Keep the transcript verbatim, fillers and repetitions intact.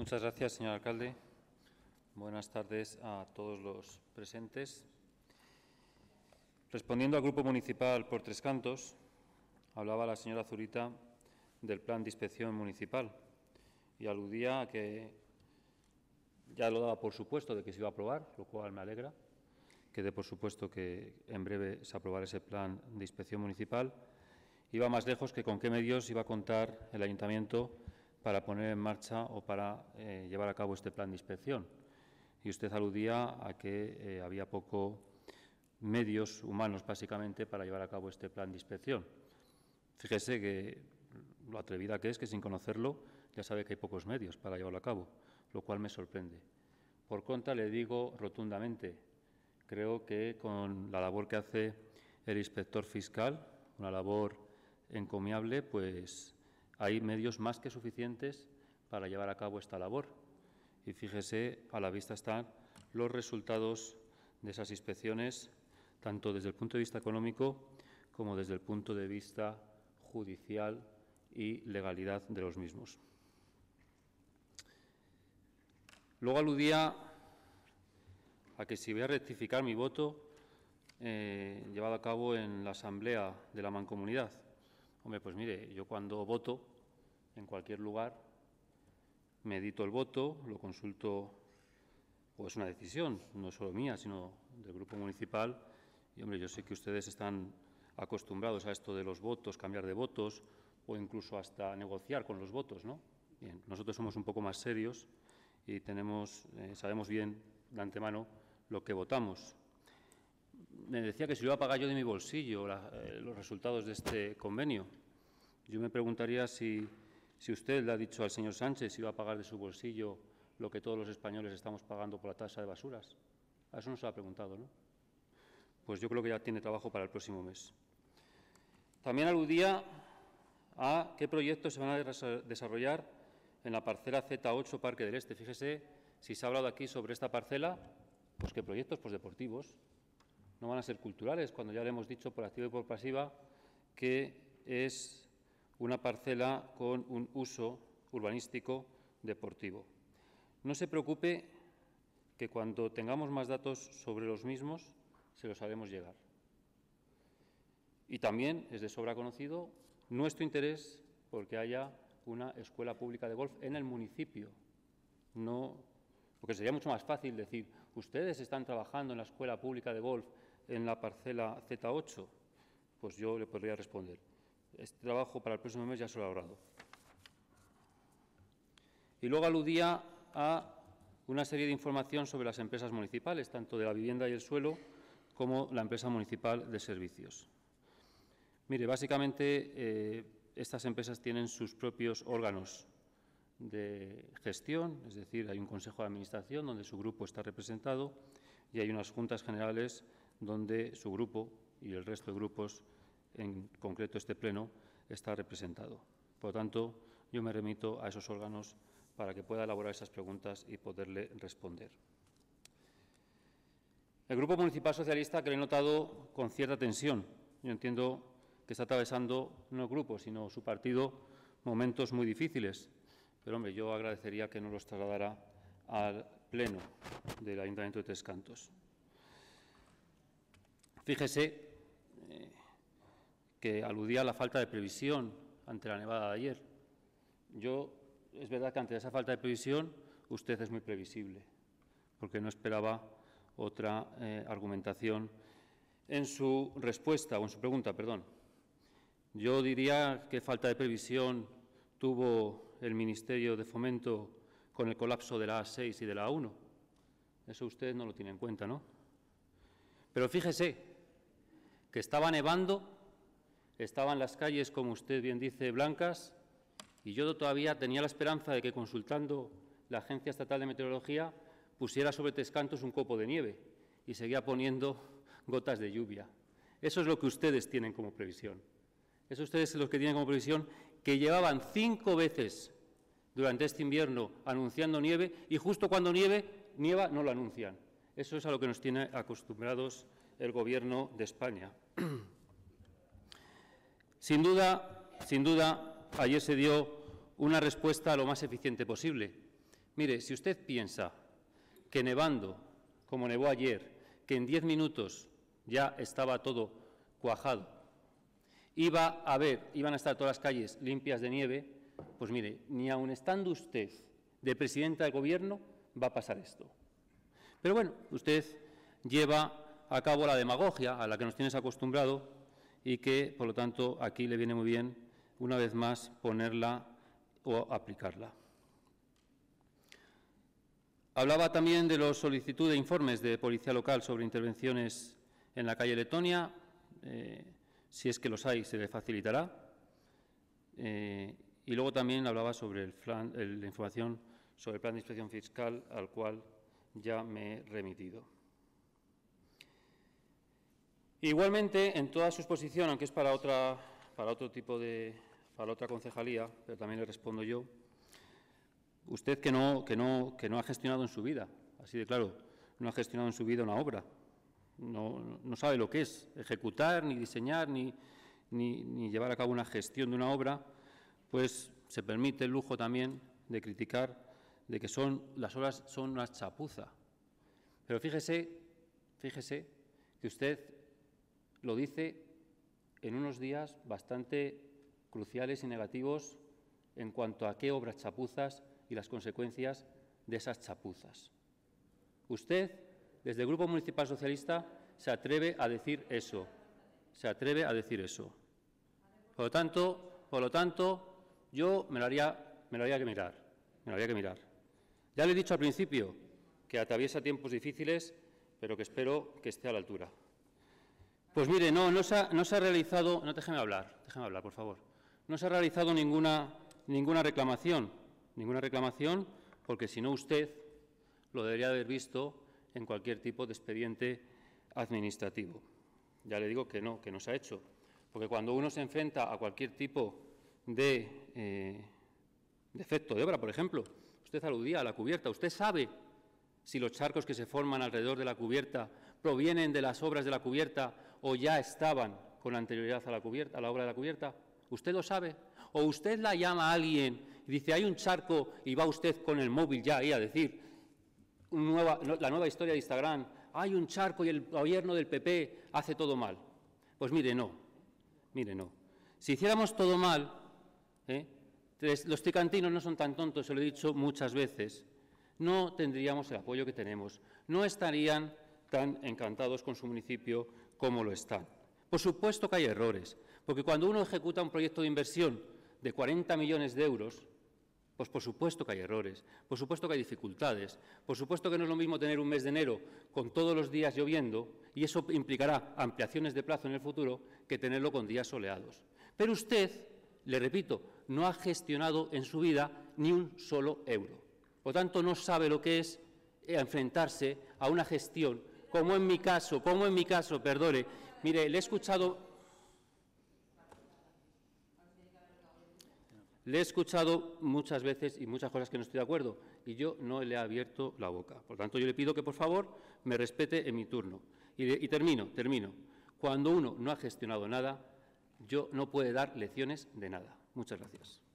Muchas gracias, señor alcalde. Buenas tardes a todos los presentes. Respondiendo al Grupo Municipal por Tres Cantos, hablaba la señora Zurita del plan de inspección municipal y aludía a que ya lo daba por supuesto de que se iba a aprobar, lo cual me alegra, que dé por supuesto que en breve se aprobará ese plan de inspección municipal. Iba más lejos que con qué medios iba a contar el ayuntamiento para poner en marcha o para eh, llevar a cabo este plan de inspección. Y usted aludía a que eh, había poco medios humanos, básicamente, para llevar a cabo este plan de inspección. Fíjese que lo atrevida que es, que sin conocerlo ya sabe que hay pocos medios para llevarlo a cabo, lo cual me sorprende. Por contra, le digo rotundamente, creo que con la labor que hace el inspector fiscal, una labor encomiable, pues hay medios más que suficientes para llevar a cabo esta labor. Y fíjese, a la vista están los resultados de esas inspecciones, tanto desde el punto de vista económico como desde el punto de vista judicial y legalidad de los mismos. Luego aludía a que si voy a rectificar mi voto eh, llevado a cabo en la Asamblea de la Mancomunidad. Hombre, pues mire, yo cuando voto en cualquier lugar medito el voto, lo consulto, o es una decisión, no solo mía, sino del Grupo Municipal. Y, hombre, yo sé que ustedes están acostumbrados a esto de los votos, cambiar de votos o incluso hasta negociar con los votos, ¿no? Bien, nosotros somos un poco más serios y tenemos, eh, sabemos bien de antemano lo que votamos. Me decía que si lo iba a pagar yo de mi bolsillo la, eh, los resultados de este convenio. Yo me preguntaría si, si usted le ha dicho al señor Sánchez si iba a pagar de su bolsillo lo que todos los españoles estamos pagando por la tasa de basuras. A eso no se lo ha preguntado, ¿no? Pues yo creo que ya tiene trabajo para el próximo mes. También aludía a qué proyectos se van a desarrollar en la parcela Z ocho Parque del Este. Fíjese, si se ha hablado aquí sobre esta parcela, pues qué proyectos, pues deportivos. No van a ser culturales, cuando ya le hemos dicho por activa y por pasiva que es una parcela con un uso urbanístico deportivo. No se preocupe que cuando tengamos más datos sobre los mismos se los haremos llegar. Y también es de sobra conocido nuestro interés porque haya una escuela pública de golf en el municipio. No, porque sería mucho más fácil decir, ustedes están trabajando en la escuela pública de golf en la parcela Z ocho. Pues yo le podría responder, este trabajo para el próximo mes ya se lo ha logrado. Y luego aludía a una serie de información sobre las empresas municipales, tanto de la vivienda y el suelo como la empresa municipal de servicios. Mire, básicamente eh, estas empresas tienen sus propios órganos de gestión, es decir, hay un consejo de administración donde su grupo está representado y hay unas juntas generales donde su grupo y el resto de grupos, en concreto este pleno, está representado. Por lo tanto, yo me remito a esos órganos para que pueda elaborar esas preguntas y poderle responder. El Grupo Municipal Socialista, que lo he notado con cierta tensión, yo entiendo que está atravesando no el grupo, sino su partido, momentos muy difíciles. Pero, hombre, yo agradecería que nos los trasladara al Pleno del Ayuntamiento de Tres Cantos. Fíjese eh, que aludía a la falta de previsión ante la nevada de ayer. Yo, es verdad que ante esa falta de previsión usted es muy previsible, porque no esperaba otra eh, argumentación en su respuesta o en su pregunta, perdón. Yo diría que falta de previsión tuvo el Ministerio de Fomento con el colapso de la A seis y de la A uno. Eso usted no lo tiene en cuenta, ¿no? Pero fíjese que estaba nevando, estaban las calles, como usted bien dice, blancas, y yo todavía tenía la esperanza de que, consultando la Agencia Estatal de Meteorología, pusiera sobre Tres Cantos un copo de nieve y seguía poniendo gotas de lluvia. Eso es lo que ustedes tienen como previsión. Eso ustedes son los que tienen como previsión que llevaban cinco veces durante este invierno anunciando nieve y justo cuando nieve, nieva no lo anuncian. Eso es a lo que nos tiene acostumbrados el Gobierno de España. Sin duda, sin duda, ayer se dio una respuesta lo más eficiente posible, Mire, si usted piensa que nevando, como nevó ayer, que en diez minutos ya estaba todo cuajado, iba a haber, iban a estar todas las calles limpias de nieve, pues mire, ni aun estando usted de presidenta del Gobierno va a pasar esto. Pero bueno, usted lleva a cabo la demagogia a la que nos tienes acostumbrado y que, por lo tanto, aquí le viene muy bien, una vez más, ponerla o aplicarla. Hablaba también de la solicitud de informes de Policía Local sobre intervenciones en la calle Letonia. Eh, si es que los hay, se le facilitará. Eh, y luego también hablaba sobre el plan, el, la información sobre el plan de inspección fiscal, al cual ya me he remitido. Igualmente, en toda su exposición, aunque es para, otra, para otro tipo de, para otra concejalía, pero también le respondo yo, usted que no, que, no, que no ha gestionado en su vida, así de claro, no ha gestionado en su vida una obra, no, no sabe lo que es ejecutar, ni diseñar, ni, ni, ni llevar a cabo una gestión de una obra, pues se permite el lujo también de criticar de que son, las obras son una chapuza. Pero fíjese, fíjese que usted lo dice en unos días bastante cruciales y negativos en cuanto a qué obras chapuzas y las consecuencias de esas chapuzas. Usted, desde el Grupo Municipal Socialista, se atreve a decir eso, se atreve a decir eso. Por lo tanto, por lo tanto yo me lo haría, me lo haría que mirar, me lo haría que mirar. Ya le he dicho al principio que atraviesa tiempos difíciles, pero que espero que esté a la altura. Pues mire, no, no se ha, no se ha realizado, no, déjeme hablar, déjeme hablar, por favor. No se ha realizado ninguna, ninguna reclamación, ninguna reclamación, porque si no usted lo debería haber visto en cualquier tipo de expediente administrativo. Ya le digo que no, que no se ha hecho, porque cuando uno se enfrenta a cualquier tipo de eh, defecto de obra, por ejemplo, usted aludía a la cubierta, usted sabe si los charcos que se forman alrededor de la cubierta provienen de las obras de la cubierta o ya estaban con anterioridad a la, cubierta, a la obra de la cubierta. ¿Usted lo sabe? ¿O usted la llama a alguien y dice, hay un charco y va usted con el móvil ya ahí a decir nueva, la nueva historia de Instagram, hay un charco y el gobierno del P P hace todo mal? Pues mire, no, mire, no. Si hiciéramos todo mal, ¿eh? los tricantinos no son tan tontos, se lo he dicho muchas veces, no tendríamos el apoyo que tenemos, no estarían tan encantados con su municipio como lo están. Por supuesto que hay errores, porque cuando uno ejecuta un proyecto de inversión de cuarenta millones de euros, pues por supuesto que hay errores, por supuesto que hay dificultades, por supuesto que no es lo mismo tener un mes de enero con todos los días lloviendo, y eso implicará ampliaciones de plazo en el futuro, que tenerlo con días soleados. Pero usted, le repito, no ha gestionado en su vida ni un solo euro. Por tanto, no sabe lo que es enfrentarse a una gestión, como en mi caso, como en mi caso, perdone. Mire, le he escuchado, le he escuchado muchas veces y muchas cosas que no estoy de acuerdo, y yo no le he abierto la boca. Por tanto, yo le pido que, por favor, me respete en mi turno. Y, de, y termino, termino. Cuando uno no ha gestionado nada, yo no puede dar lecciones de nada. Muchas gracias.